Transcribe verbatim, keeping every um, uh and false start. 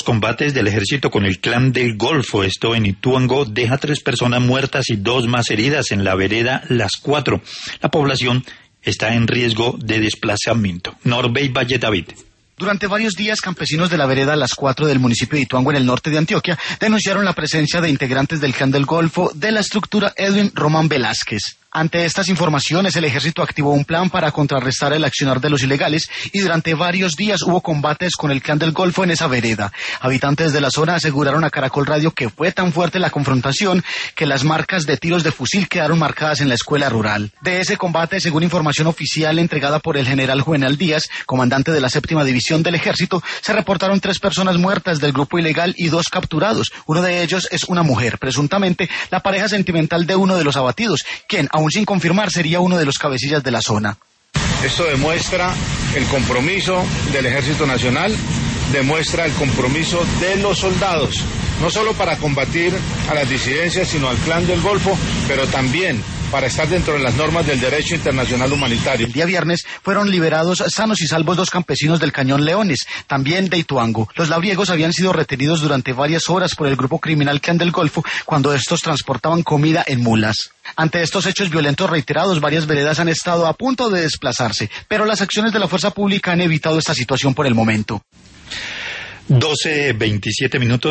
combates del ejército con el Clan del Golfo, esto en Ituango, deja tres personas muertas y dos más heridas en la vereda Las Cuatro. La población está en riesgo de desplazamiento. Norbey Valle David. Durante varios días, campesinos de la vereda Las Cuatro del municipio de Ituango, en el norte de Antioquia, denunciaron la presencia de integrantes del Clan del Golfo de la estructura Edwin Román Velázquez. Ante estas informaciones, el ejército activó un plan para contrarrestar el accionar de los ilegales y durante varios días hubo combates con el Clan del Golfo en esa vereda. Habitantes de la zona aseguraron a Caracol Radio que fue tan fuerte la confrontación que las marcas de tiros de fusil quedaron marcadas en la escuela rural. De ese combate, según información oficial entregada por el general Juvenal Díaz, comandante de la séptima división del ejército, se reportaron tres personas muertas del grupo ilegal y dos capturados. Uno de ellos es una mujer, presuntamente la pareja sentimental de uno de los abatidos, quien, aún sin confirmar, sería uno de los cabecillas de la zona. Esto demuestra el compromiso del Ejército Nacional, demuestra el compromiso de los soldados, no solo para combatir a las disidencias, sino al Clan del Golfo, pero también para estar dentro de las normas del derecho internacional humanitario. El día viernes fueron liberados sanos y salvos dos campesinos del Cañón Leones, también de Ituango. Los labriegos habían sido retenidos durante varias horas por el grupo criminal Clan del Golfo cuando estos transportaban comida en mulas. Ante estos hechos violentos reiterados, varias veredas han estado a punto de desplazarse, pero las acciones de la fuerza pública han evitado esta situación por el momento. doce veintisiete minutos.